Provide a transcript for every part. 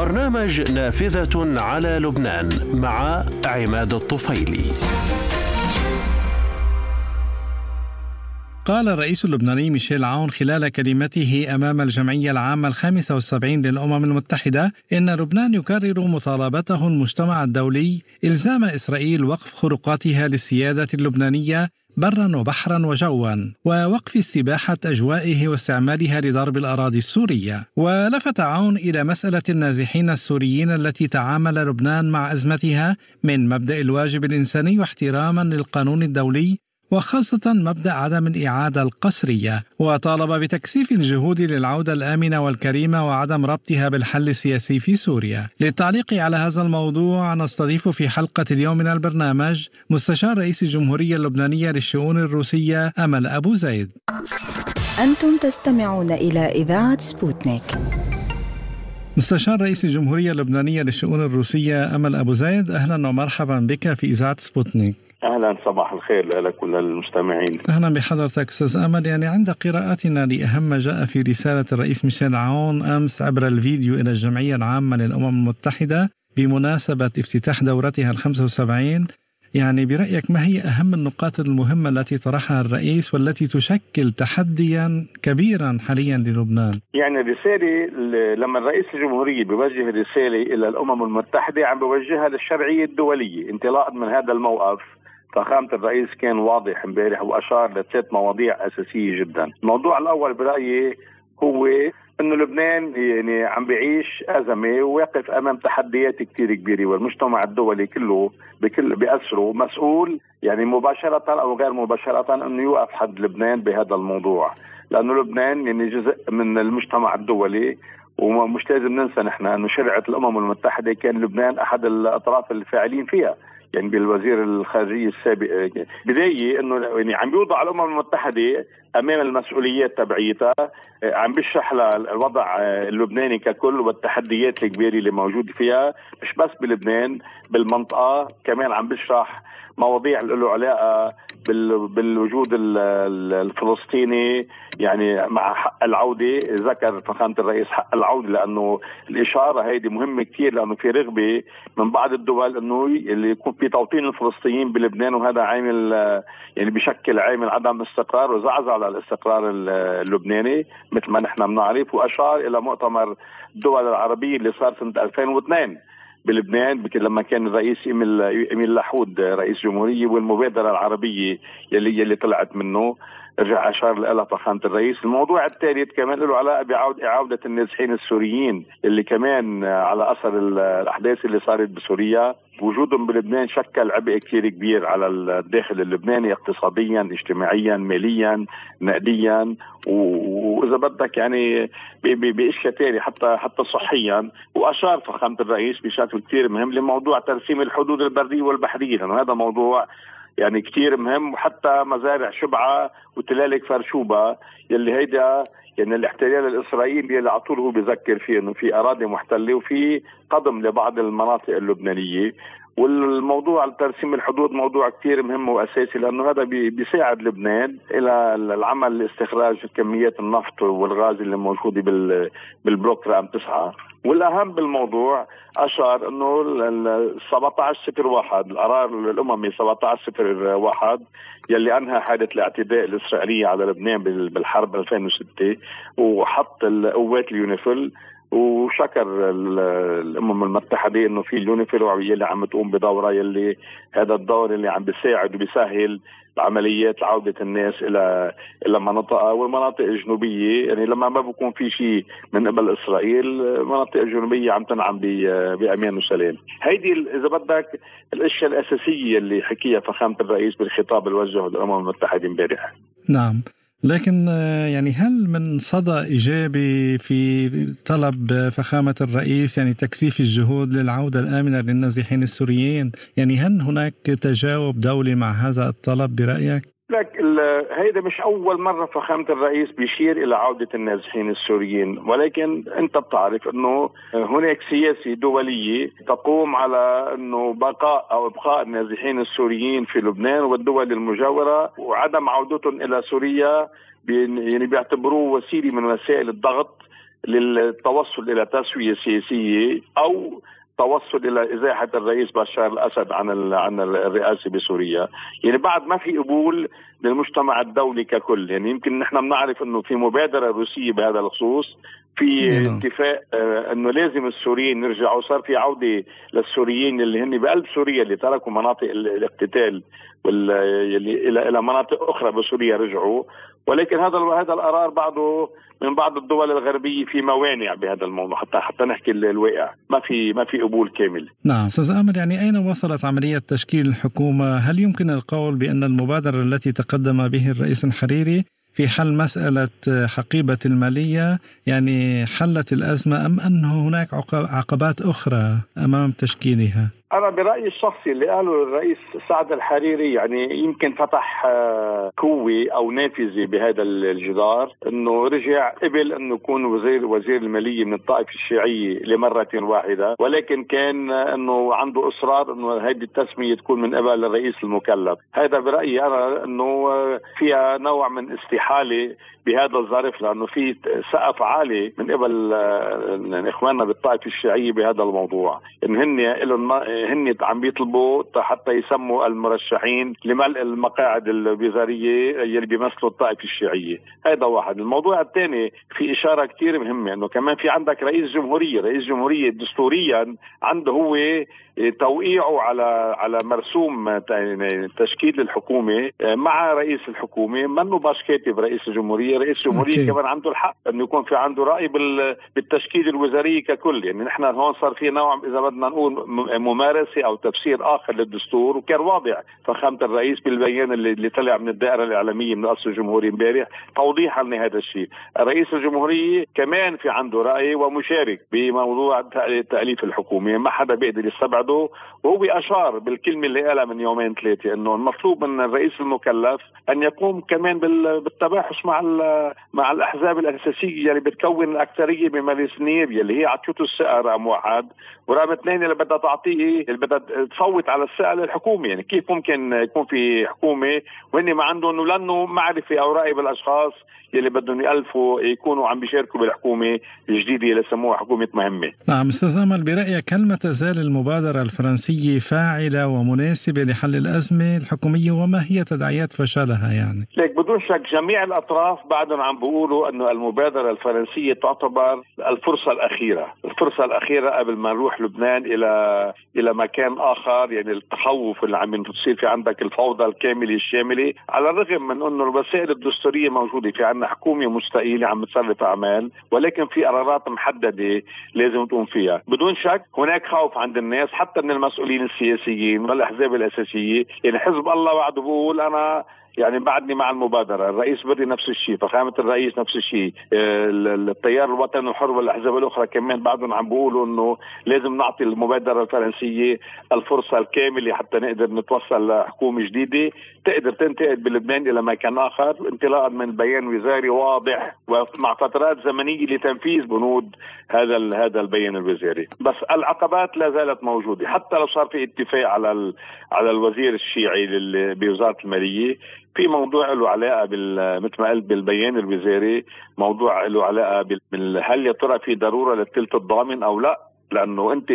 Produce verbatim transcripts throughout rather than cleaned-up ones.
برنامج نافذة على لبنان مع عماد الطفيلي. قال الرئيس اللبناني ميشيل عون خلال كلمته أمام الجمعية العامة الخامسة والسبعين للأمم المتحدة إن لبنان يكرر مطالبته المجتمع الدولي إلزام إسرائيل وقف خروقاتها للسيادة اللبنانية برا وبحرا وجوا، ووقف استباحة أجوائه واستعمالها لضرب الأراضي السورية. ولفت عون إلى مسألة النازحين السوريين التي تعامل لبنان مع أزمتها من مبدأ الواجب الإنساني واحتراما للقانون الدولي، وخاصة مبدأ عدم الإعادة القسرية، وطالب بتكثيف الجهود للعودة الآمنة والكريمة وعدم ربطها بالحل السياسي في سوريا. للتعليق على هذا الموضوع نستضيف في حلقة اليوم من البرنامج مستشار رئيس الجمهورية اللبنانية للشؤون الروسية أمل أبو زيد. أنتم تستمعون إلى إذاعة سبوتنيك. مستشار رئيس الجمهورية اللبنانية للشؤون الروسية أمل أبو زيد، أهلا ومرحبا بك في إذاعة سبوتنيك. أهلا، صباح الخير لك وللمستمعين. أهلا بحضرتك أستاذ أمل. يعني عند قراءتنا لأهم ما جاء في رسالة الرئيس ميشيل عون أمس عبر الفيديو إلى الجمعية العامة للأمم المتحدة بمناسبة افتتاح دورتها الخمسة وسبعين، يعني برأيك ما هي أهم النقاط المهمة التي طرحها الرئيس والتي تشكل تحديا كبيرا حاليا للبنان؟ يعني الرسالة لما الرئيس الجمهورية بيوجه رسالة إلى الأمم المتحدة عم بيوجهها للشرعية الدولية. انطلاقا من هذا الموقف فخامة الرئيس كان واضح امبارح وأشار لثلاث مواضيع أساسية جدا. الموضوع الأول برأيي هو إنه لبنان يعني عم بيعيش أزمة وواقف أمام تحديات كتير كبيرة، والمجتمع الدولي كله بكل بأسره مسؤول يعني مباشرة أو غير مباشرة إنه يوقف حد لبنان بهذا الموضوع، لأنه لبنان يعني جزء من المجتمع الدولي. ومش لازم ننسى نحن أنه شرعة الأمم المتحدة كان لبنان أحد الأطراف الفاعلين فيها، يعني بالوزير الخارجية السابق بداية انه يعني عم بيوضع الامم المتحدة امام المسؤوليات تبعيتها، عم بيشرح للوضع اللبناني ككل والتحديات الكبيرة اللي موجود فيها، مش بس بلبنان بالمنطقة، كمان عم بيشرح مواضيع له علاقة بالوجود الفلسطيني يعني مع حق العودة. ذكر فخامة الرئيس حق العودة لأنه الإشارة هيدي مهمة كتير، لأنه في رغبة من بعض الدول أنه اللي يكون في توطين الفلسطينيين بلبنان، وهذا عامل يعني بشكل عامل عدم استقرار وزعزع على الاستقرار اللبناني مثل ما نحن بنعرف. وأشار إلى مؤتمر الدول العربية اللي صار سنة ألفين واثنين بلبنان لما كان الرئيس إميل لحود رئيس جمهورية، والمبادرة العربية يلي يلي طلعت منه رجع أشار لها فخامة الرئيس. الموضوع الثالث كمان له علاقة بعودة إعادة النازحين السوريين اللي كمان على أثر الأحداث اللي صارت بسوريا، وجودهم بلبنان شكل عبء كثير كبير على الداخل اللبناني اقتصاديا اجتماعيا ماليا نقديا، وإذا بدك يعني بأشياء تانية حتى حتى صحيا. وأشار فخامة الرئيس بشكل كثير مهم لموضوع ترسيم الحدود البرية والبحرية، لأنه هذا موضوع يعني كتير مهم، وحتى مزارع شبعة وتلالك فرشوبة يلي هيدا يعني الاحتلال الإسرائيلي اللي على طول هو بيذكر فيه انه في اراضي محتلة وفي قضم لبعض المناطق اللبنانية. والموضوع ترسيم الحدود موضوع كتير مهم وأساسي، لأنه هذا بيساعد لبنان إلى العمل لاستخراج كميات النفط والغاز اللي موجودة بالبلوك رقم تسعة. والأهم بالموضوع أشار أنه سبعة عشر صفر واحد القرار الأممي سبعة عشر صفر واحد يلي أنهى حادث الاعتداء الإسرائيلي على لبنان بالحرب ألفين وستة وحط القوات اليونيفيل، وشكر الأمم المتحدة إنه في اليونيفيل يلي عم تقوم بدورة يلي هذا الدور اللي عم بيساعد وبيسهل عمليات عودة الناس إلى إلى مناطقها والمناطق الجنوبية. يعني لما ما بيكون في شيء من قبل إسرائيل المناطق الجنوبية عم تنعم بأمان وسلام. هيدي إذا بدك الأشياء الأساسية اللي حكيها فخامة الرئيس بالخطاب الوجه للأمم المتحدة امبارح. نعم، لكن يعني هل من صدى إيجابي في طلب فخامة الرئيس يعني تكثيف الجهود للعودة الآمنة للنازحين السوريين؟ يعني هل هناك تجاوب دولي مع هذا الطلب برأيك؟ لك هيدا مش أول مرة فخامة الرئيس بيشير إلى عودة النازحين السوريين، ولكن أنت بتعرف أنه هناك سياسة دولية تقوم على أنه بقاء أو إبقاء النازحين السوريين في لبنان والدول المجاورة وعدم عودتهم إلى سوريا، يعني بيعتبروه وسيلة من وسائل الضغط للتوصل إلى تسوية سياسية أو توصل إلى إزاحة الرئيس بشار الأسد عن عن الرئاسة بسوريا. يعني بعد ما في قبول للمجتمع الدولي ككل. يعني يمكن نحن بنعرف إنه في مبادرة روسية بهذا الخصوص، في اتفاق آه انه لازم السوريين يرجعوا. صار في عودة للسوريين اللي هن بقلب سوريا اللي تركوا مناطق الاقتتال واللي الى الى مناطق اخرى بسوريا رجعوا. ولكن هذا هذا القرار بعده من بعض الدول الغربية في موانع بهذا الموضوع، حتى حتى نحكي الواقع ما في ما في قبول كامل. نعم استاذ آمر، يعني اين وصلت عملية تشكيل الحكومة؟ هل يمكن القول بأن المبادرة التي تقدم به الرئيس الحريري في حل مسألة حقيبة المالية يعني حلت الأزمة، أم أن هناك عقبات أخرى أمام تشكيلها؟ أنا برأيي الشخصي اللي قاله الرئيس سعد الحريري يعني يمكن فتح قوة أو نافذة بهذا الجدار، إنه رجع قبل إنه يكون وزير وزير المالية من الطائفة الشيعية لمرة واحدة، ولكن كان إنه عنده إصرار إنه هذه التسمية تكون من قبل الرئيس المكلف. هذا برأيي أنا إنه فيها نوع من استحالة بهذا الظرف، لأنه في سقف عالي من قبل إخواننا بالطائفة الشيعية بهذا الموضوع، إن هن هن عم بيطلبوا حتى يسموا المرشحين لملء المقاعد الوزارية اللي بيمثلوا الطائفة الشيعية. هذا واحد. الموضوع الثاني في إشارة كتير مهمة، إنه كمان في عندك رئيس جمهورية، رئيس جمهورية دستوريا عنده هو توقيعه على على مرسوم تشكيل الحكومة مع رئيس الحكومة، منه باش كاتب رئيس الجمهورية. رئيس الجمهورية كمان عنده الحق انه يكون في عنده رأي بالتشكيل الوزاري ككل. يعني نحن هون صار في نوع اذا بدنا نقول ممارسة او تفسير اخر للدستور، وكان واضح فخامة الرئيس بالبيان اللي, اللي طلع من الدائرة الإعلامية من القصر الجمهوري امبارح توضيحا لهذا الشيء. رئيس الجمهورية كمان في عنده رأي ومشارك بموضوع تأليف الحكومة، ما حدا بيقدر يستبعد. وهو أشار بالكلمة اللي قالها من يومين ثلاثة إنه المطلوب من الرئيس المكلف أن يقوم كمان بالتباحث مع مع الأحزاب الأساسية اللي بتكون الأكثرية بمجلس النيابة، اللي هي عطيته الثقة رقم واحد، ورقم اثنين اللي بدها تعطيه اللي بدها تصوت على الثقة للحكومة. يعني كيف ممكن يكون في حكومة وإني ما عندهم لأنه معرفة أو رأي بالأشخاص يلي بدهم يألفوا يكونوا عم بيشاركوا بالحكومة الجديدة اللي سموها حكومة مهمة. نعم أستاذ آمل، برأيك هل ما تزال المبادرة الفرنسية فاعلة ومناسبة لحل الأزمة الحكومية، وما هي تداعيات فشلها؟ يعني ليك بدون شك جميع الأطراف بعدهم عم بيقولوا أنه المبادرة الفرنسية تعتبر الفرصة الأخيرة، الفرصة الأخيرة قبل ما نروح لبنان إلى إلى مكان آخر. يعني التخوف اللي عم بتصير في عندك الفوضى الكاملة الشاملة، على الرغم من أنه الوسائل الدستورية موجودة، في عندنا حكومة مستقيلة عم بتصرف أعمال، ولكن في قرارات محددة لازم تقوم فيها. بدون شك هناك خوف عند الناس حتى من المسؤولين السياسيين والأحزاب الأساسية. يعني حزب الله وعده بقول أنا يعني بعدني مع المبادرة، الرئيس بري نفس الشيء، فخامة الرئيس نفس الشيء، التيار الوطني الحر والأحزاب الأخرى كمان بعدهم عم بيقولوا إنه لازم نعطي المبادرة الفرنسية الفرصة الكاملة حتى نقدر نتوصل لحكومة جديدة تقدر تنتقل بلبنان إلى مكان آخر، انطلاقا من بيان وزاري واضح ومع فترات زمنية لتنفيذ بنود هذا هذا البيان الوزاري. بس العقبات لا زالت موجودة، حتى لو صار في اتفاق على على الوزير الشيعي بوزارة المالية في موضوع له علاقة بال مثل ما قلت بالبيان الوزاري، موضوع له علاقة بال هل يا ترى في ضرورة للثلث الضامن أو لا. لأنه أنت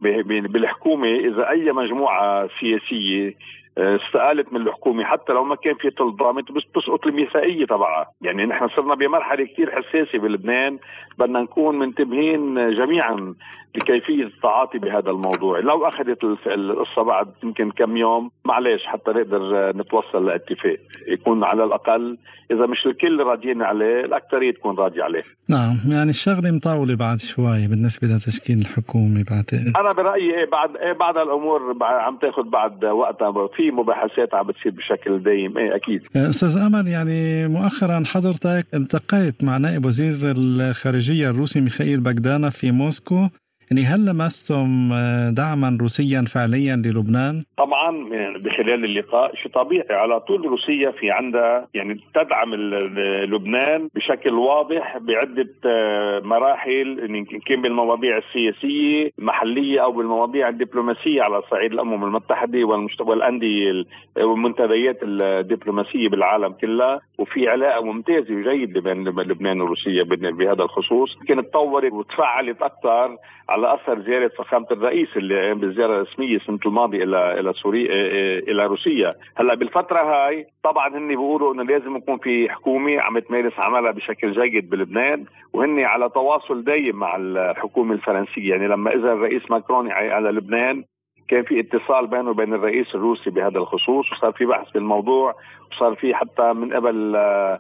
بالحكومة إذا أي مجموعة سياسية استقالت من الحكومة حتى لو ما كان في ثلث ضامن بس تسقط الميثاقية تبعها. يعني نحن صرنا بمرحلة كتير حساسة بلبنان، بدنا نكون منتبهين جميعا لكيفية التعاطي بهذا الموضوع. لو أخذت القصة بعد يمكن كم يوم معلش حتى نقدر نتوصل لاتفاق يكون على الأقل إذا مش الكل راضيين عليه الأكثرية تكون راضية عليه. نعم يعني الشغلة مطولة بعد شوي بالنسبة لتشكيل الحكومة. بعد أنا برأيي إيه بعد إيه بعد الأمور عم تاخد بعد وقتها، في مباحثات عم بتصير بشكل دائم. إيه أكيد. أستاذ أمل، يعني مؤخرا حضرتك التقيت مع نائب وزير الخارجية الروسي ميخائيل بغدانوف في موسكو، يعني هل لمستم دعما روسيا فعليا للبنان؟ طبعا بخلال اللقاء شيء طبيعي، على طول روسيا في عندها يعني تدعم لبنان بشكل واضح بعدة مراحل، إن كان بالمواضيع السياسية المحلية أو بالمواضيع الدبلوماسية على صعيد الأمم المتحدة والأندية والمنتديات الدبلوماسية بالعالم كله. وفي علاقة ممتازة وجيدة بين لبنان وروسيا بهذا الخصوص، كانت تطورت وتفعلت أكثر على أثر زيارة فخامة الرئيس اللي قام بالزيارة الرسمية السنة الماضية إلى إلى سوريا إلى روسيا. هلا بالفترة هاي طبعا هن بيقولوا إنه لازم يكون في حكومة عم تمارس عملها بشكل جيد بلبنان، وهن على تواصل دايم مع الحكومة الفرنسية. يعني لما إذا الرئيس ماكرون على لبنان كان في اتصال بينه وبين الرئيس الروسي بهذا الخصوص، وصار في بحث بالموضوع، وصار في حتى من قبل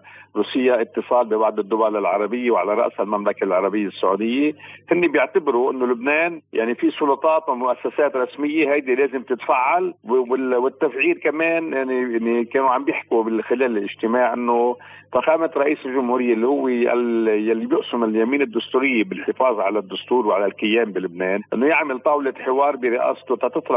روسيا اتصال ببعض الدول العربية وعلى رأسها المملكة العربية السعودية. هن بيعتبروا انه لبنان يعني في سلطات ومؤسسات رسمية هيدي لازم تتفعل، والتفعيل كمان يعني كانوا عم بيحكوا خلال الاجتماع انه فخامة رئيس الجمهورية اللي هو يلي بيقسم اليمين الدستورية بالحفاظ على الدستور وعلى الكيان بلبنان، انه يعمل طاولة حوار برئاسته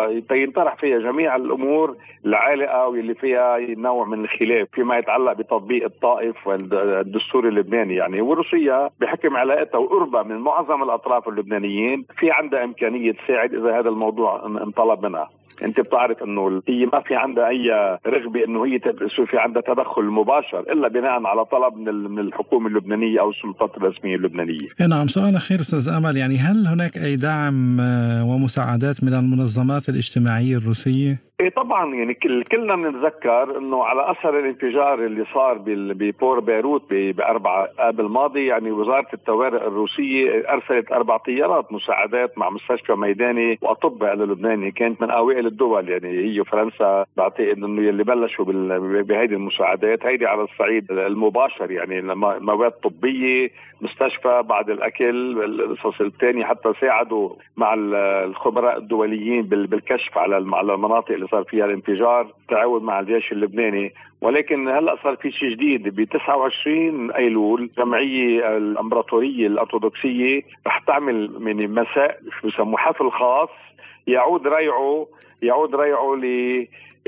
تنطرح فيها جميع الامور العالقة واللي فيها نوع من الخلاف فيما يتعلق بتطبيق الطائف والدستور اللبناني. يعني وروسيا بحكم علاقتها وقربها من معظم الاطراف اللبنانيين في عندها امكانية تساعد اذا هذا الموضوع انطلب منها. انت بتعرف انه هي ما في عندها اي رغبه انه هي يصير في عندها تدخل مباشر الا بناء على طلب من الحكومه اللبنانيه او السلطات الرسميه اللبنانيه. نعم، سؤال اخير استاذ امل، يعني هل هناك اي دعم ومساعدات من المنظمات الاجتماعيه الروسيه؟ ايه طبعا، يعني كل كلنا بنتذكر انه على اثر الانفجار اللي صار ببور بيروت باربعة اب الماضي، يعني وزاره الطوارئ الروسيه ارسلت اربع طيارات مساعدات مع مستشفى ميداني واطباء للبنان. كانت من اوائل الدول، يعني هي وفرنسا بعتقد انه اللي بلشوا بهيدي المساعدات هيدي على الصعيد المباشر، يعني مواد طبيه، مستشفى، بعد الاكل، القصص الثانيه حتى ساعدوا مع الخبراء الدوليين بالكشف على المناطق اللي صار فيها الانفجار، تعاون مع الجيش اللبناني. ولكن هلا صار في شيء جديد، ب تسعة وعشرين ايلول جمعيه الامبراطوريه الارثوذكسيه رح تعمل من مساء شو بسموه حفل خاص يعود ريعه يعود ريعه ل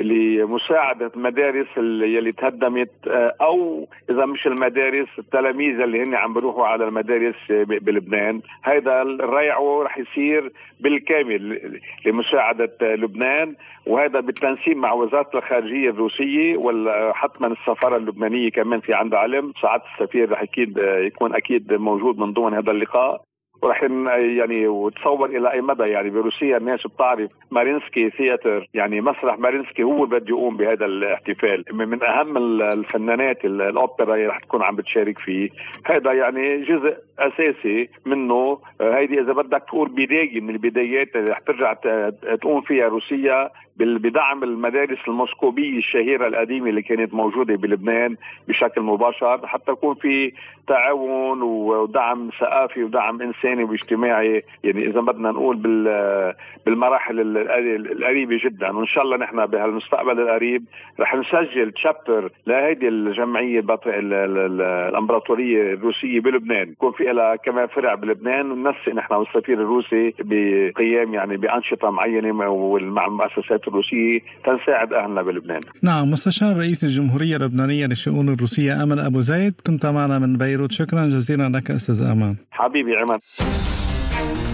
لمساعدة مدارس اللي تهدمت، أو إذا مش المدارس التلاميذ اللي هن عم بيروحوا على المدارس بلبنان. هذا الريع رح يصير بالكامل لمساعدة لبنان، وهذا بالتنسيق مع وزارة الخارجية الروسية وحتما السفارة اللبنانية كمان في عندها علم. سعادة السفير رح أكيد يكون أكيد موجود من ضمن هذا اللقاء، ورح يعني وتصور الى اي مدى يعني بروسيا الناس بتعرف مارينسكي ثياتر، يعني مسرح مارينسكي هو اللي بده يقوم بهذا الاحتفال، من اهم الفنانات الاوبرا اللي رح تكون عم بتشارك فيه. هذا يعني جزء اساسي منه. هيدي اذا بدك تقول بدايه من البدايات اللي رح ترجع تقوم فيها روسيا بدعم المدارس الموسكوبية الشهيرة القديمة اللي كانت موجودة بلبنان بشكل مباشر، حتى يكون في تعاون ودعم ثقافي ودعم إنساني واجتماعي، يعني إذا بدنا نقول بالمراحل القريبة جدا. وإن شاء الله نحن بهالمستقبل القريب رح نسجل تشابتر لهيدي الجمعية الإمبراطورية الروسية بلبنان، يكون في لها كمان فرع بلبنان، وننسق نحن والسفير الروسي بقيام يعني بأنشطة معينة مع المؤسسات الروسية تنساعد أهلنا بلبنان. نعم، مستشار رئيس الجمهورية اللبنانية للشؤون الروسية أمل أبو زيد، كنت معنا من بيروت. شكرا جزيلا لك أستاذ أمان. حبيبي عماد.